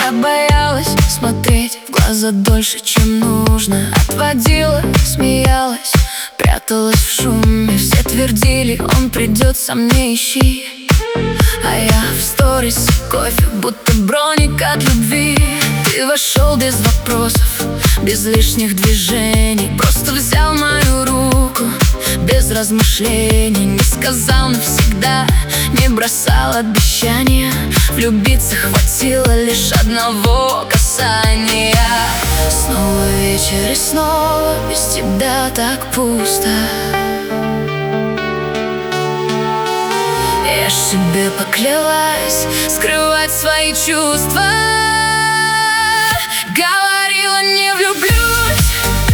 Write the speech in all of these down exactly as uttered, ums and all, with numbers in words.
Я боялась смотреть в глаза дольше, чем нужно. Отводила, смеялась, пряталась в шуме. Все твердили, он придет, сам не ищи. А я в сторис кофе, будто броник от любви. Ты вошел без вопросов, без лишних движений. Просто взял мою руку, без размышлений. Не сказал навсегда, не бросал обещания. Влюбиться хватило лишь одного касания. Снова вечер и снова без тебя так пусто. Я ж себе поклялась скрывать свои чувства. Говорила, не влюблюсь,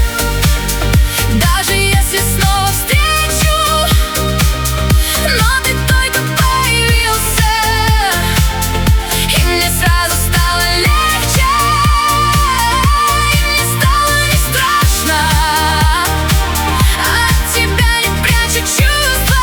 даже если снова встречу. Но ты только появился, и мне сразу стало легче. И мне стало не страшно, от тебя не прячу чувства.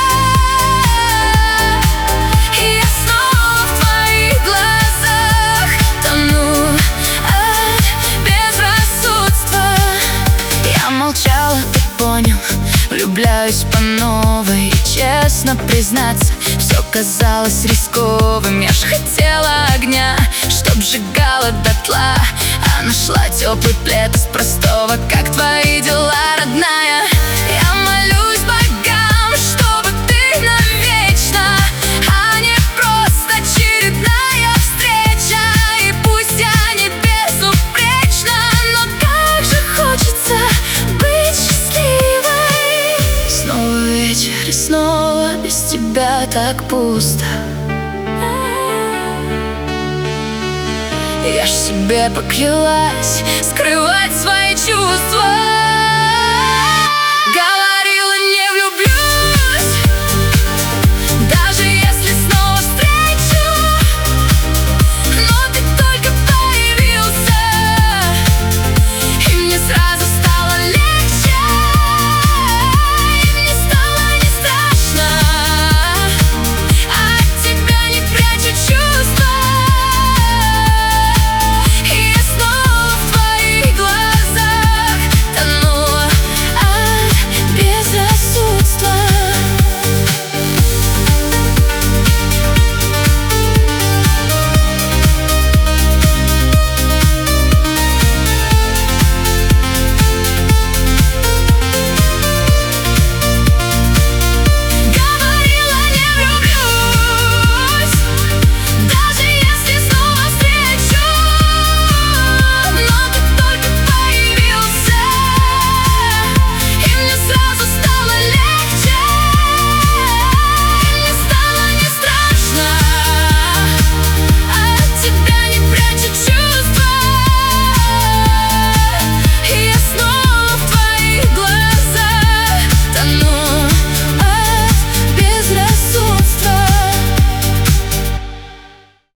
И я снова в твоих глазах тону от безрассудства. Я молчала, ты понял, влюбляюсь по новой. И честно признаться, все казалось рисковым. Я ж хотела огня, чтоб сжигала дотла, а нашла теплый плед из простого. Как твои дела, родная? Я молюсь богам, чтобы ты навечно, а не просто очередная встреча. И пусть я не безупречна, но как же хочется быть счастливой. Снова вечер и снова без тебя так пусто. Я ж себе поклялась скрывать свои чувства.